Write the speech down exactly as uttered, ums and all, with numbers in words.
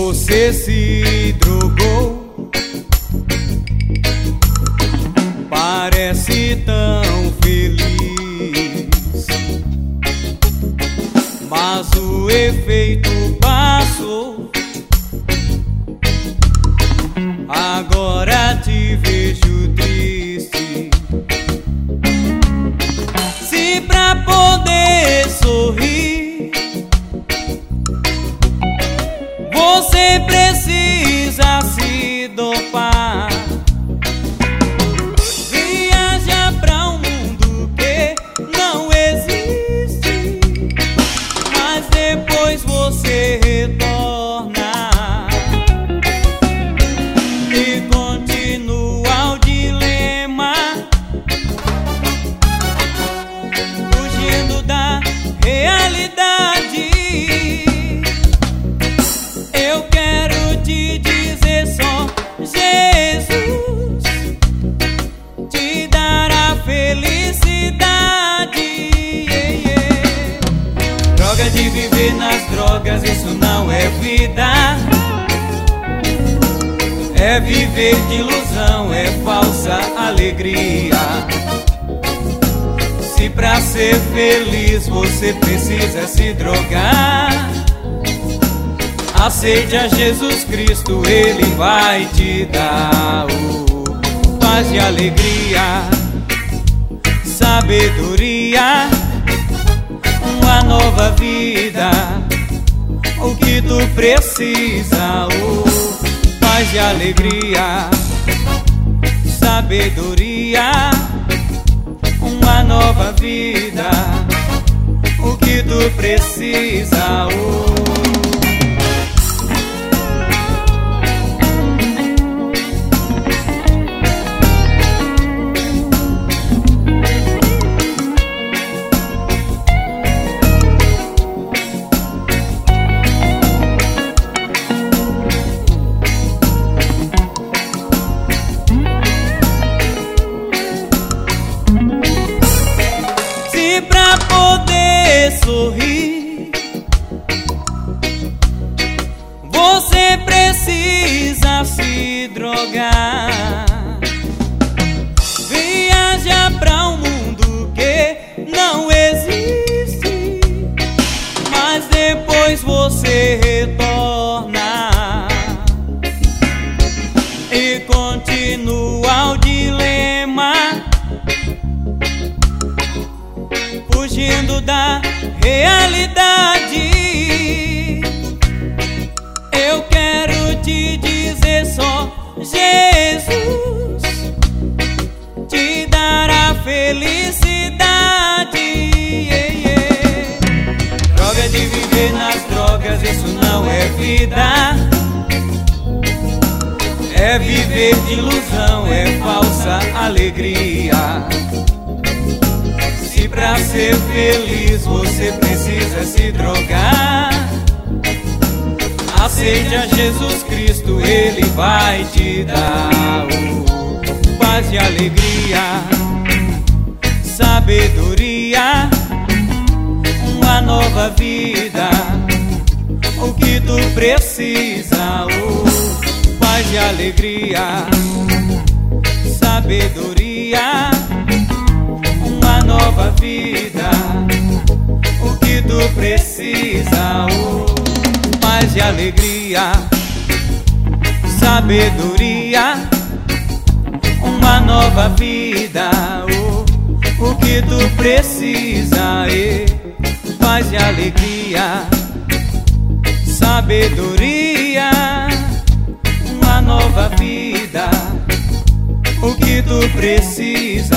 Você se drogou, parece tão feliz, mas o efeito passou. Agora te vejo triste. Se pra poder sorrir você precisa se dopar, viaja pra um mundo que não existe, mas depois você retorna e continua o dilema, fugindo da realidade. Eu quero te dizer só: Jesus te dará felicidade. Yeah, yeah. Droga de viver nas drogas, isso não é vida. É viver de ilusão, é falsa alegria. Se pra ser feliz você precisa se drogar, aceite a Jesus Cristo, Ele vai te dar o paz e alegria, sabedoria, uma nova vida. O que tu precisa, o paz e alegria, sabedoria, uma nova vida. O que tu precisa, o pra poder sorrir você precisa se drogar, viaja pra um mundo que não existe, mas depois você retorna e continua o dilema, fugindo da realidade. Eu quero te dizer só: Jesus te dará felicidade. Yeah, yeah. Droga de viver nas drogas, isso não é vida. É viver de ilusão, é falsa alegria. Se pra ser feliz você precisa se drogar, aceite a Jesus Cristo, Ele vai te dar o paz e alegria, sabedoria, uma nova vida. O que tu precisa, o paz e alegria, sabedoria, uma nova vida. O que tu precisa, o paz e alegria, sabedoria, uma nova vida. O, o que tu precisa, é paz e alegria, sabedoria, uma nova vida. O que tu precisa.